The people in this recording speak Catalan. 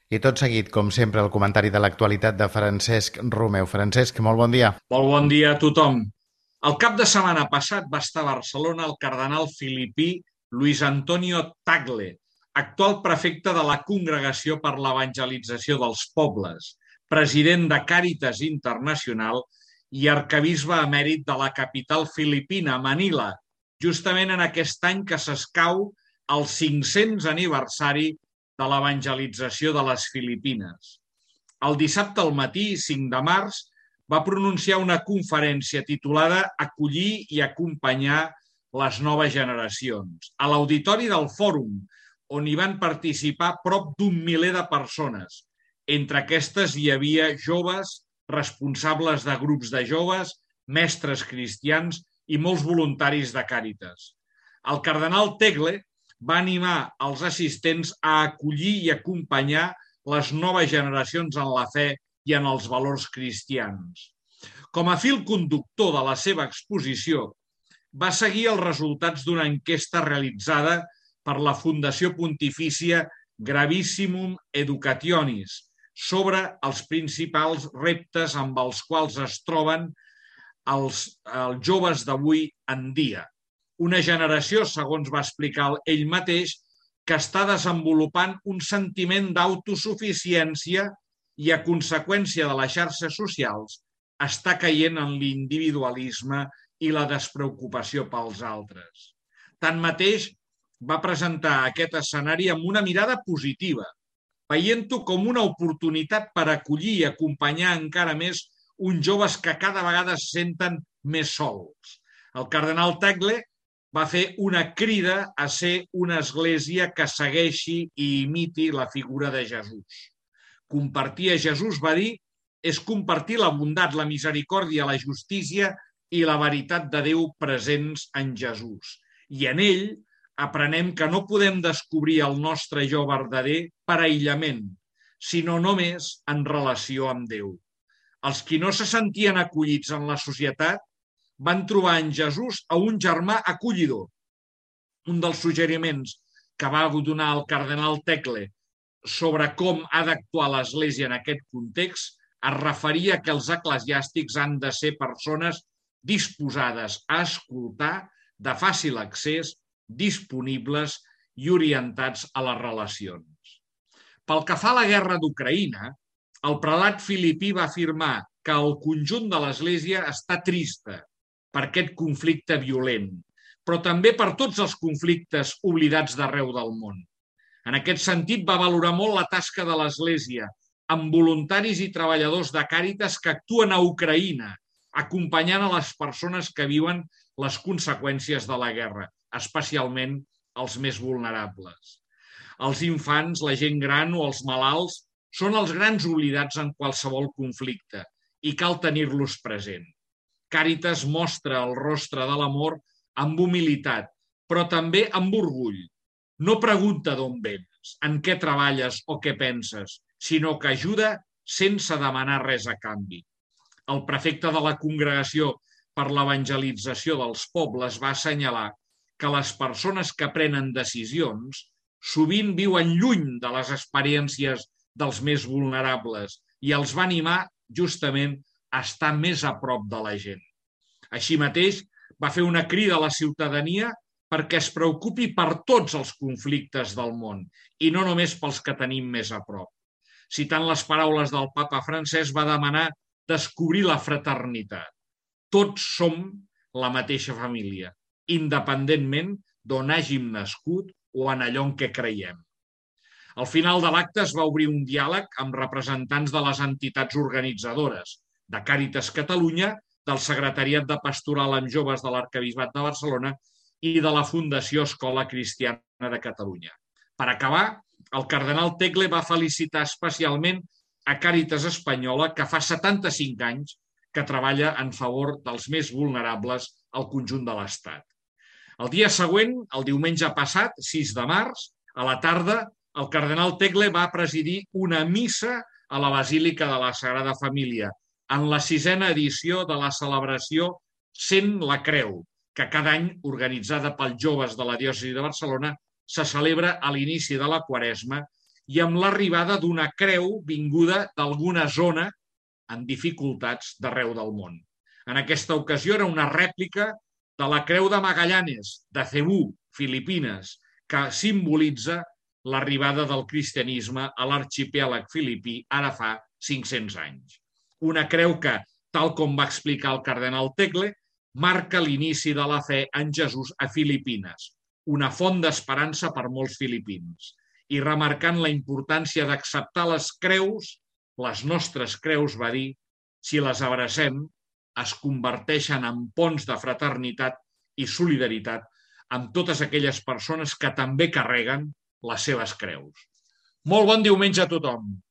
I tot seguit, com sempre, el comentari de l'actualitat de Francesc Romeu. Francesc, molt bon dia. Molt bon dia a tothom. El cap de setmana passat va estar a Barcelona el cardenal filipí Luis Antonio Tagle, actual prefecte de la Congregació per l'Evangelització dels Pobles, president de Càritas Internacional i arquebisbe emèrit de la capital filipina, Manila, justament en aquest any que s'escau el 500 aniversari de l'evangelització de les Filipines. El dissabte al matí, 5 de març, va pronunciar una conferència titulada Acollir i acompanyar les noves generacions, a l'auditori del Fòrum, on hi van participar prop d'un miler de persones. Entre aquestes hi havia joves, responsables de grups de joves, mestres cristians i molts voluntaris de Càritas. El cardenal Tagle va animar els assistents a acollir i acompanyar les noves generacions en la fe i en els valors cristians. Com a fil conductor de la seva exposició, va seguir els resultats d'una enquesta realitzada per la Fundació Pontifícia Gravissimum Educationis sobre els principals reptes amb els quals es troben els joves d'avui en dia. Una generació, segons va explicar ell mateix, que està desenvolupant un sentiment d'autosuficiència i, a conseqüència de les xarxes socials, està caient en l'individualisme i la despreocupació pels altres. Tanmateix, va presentar aquest escenari amb una mirada positiva, veient-ho com una oportunitat per acollir i acompanyar encara més uns joves que cada vegada es senten més sols. El cardenal Tagle va fer una crida a ser una església que segueixi i imiti la figura de Jesús. Compartir a Jesús, va dir, és compartir la bondat, la misericòrdia, la justícia i la veritat de Déu presents en Jesús. I en ell aprenem que no podem descobrir el nostre jo verdader per aïllament, sinó només en relació amb Déu. Els qui no se sentien acollits en la societat van trobar en Jesús a un germà acollidor. Un dels suggeriments que va donar el cardenal Tagle sobre com ha d'actuar l'Església en aquest context es referia que els eclesiàstics han de ser persones disposades a escoltar, de fàcil accés, disponibles i orientats a les relacions. Pel que fa a la guerra d'Ucraïna, el prelat filipí va afirmar que el conjunt de l'Església està trista per aquest conflicte violent, però també per tots els conflictes oblidats d'arreu del món. En aquest sentit, va valorar molt la tasca de l'Església, amb voluntaris i treballadors de Càritas que actuen a Ucraïna, acompanyant a les persones que viuen les conseqüències de la guerra, especialment els més vulnerables. Els infants, la gent gran o els malalts són els grans oblidats en qualsevol conflicte i cal tenir-los present. Càritas mostra el rostre de l'amor amb humilitat, però també amb orgull. No pregunta d'on vens, en què treballes o què penses, sinó que ajuda sense demanar res a canvi. El prefecte de la Congregació per l'Evangelització dels Pobles va assenyalar que les persones que prenen decisions sovint viuen lluny de les experiències dels més vulnerables i els va animar justament a estar més a prop de la gent. Així mateix, va fer una crida a la ciutadania perquè es preocupi per tots els conflictes del món i no només pels que tenim més a prop. Citant les paraules del papa Francesc, va demanar descobrir la fraternitat. Tots som la mateixa família, independentment d'on hàgim nascut o en allò en què creiem. Al final de l'acte es va obrir un diàleg amb representants de les entitats organitzadores, de Càritas Catalunya, del Secretariat de Pastoral amb Joves de l'Arquebisbat de Barcelona i de la Fundació Escola Cristiana de Catalunya. Per acabar, el cardenal Tagle va felicitar especialment a Càritas Espanyola, que fa 75 anys que treballa en favor dels més vulnerables al conjunt de l'Estat. El dia següent, el diumenge passat, 6 de març, a la tarda, el cardenal Tagle va presidir una missa a la Basílica de la Sagrada Família, en la 6a edició de la celebració Sent la Creu, que cada any, organitzada pels joves de la diòcesi de Barcelona, se celebra a l'inici de la Quaresma i amb l'arribada d'una creu vinguda d'alguna zona en dificultats d'arreu del món. En aquesta ocasió era una rèplica de la Creu de Magallanes, de Cebú, Filipines, que simbolitza l'arribada del cristianisme a l'arxipèlag filipí ara fa 500 anys. Una creu que, tal com va explicar el cardenal Tagle, marca l'inici de la fe en Jesús a Filipines, una font d'esperança per molts filipins, i remarcant la importància d'acceptar les creus, les nostres creus, va dir, si les abracem, es converteixen en ponts de fraternitat i solidaritat amb totes aquelles persones que també carreguen les seves creus. Molt bon diumenge a tothom!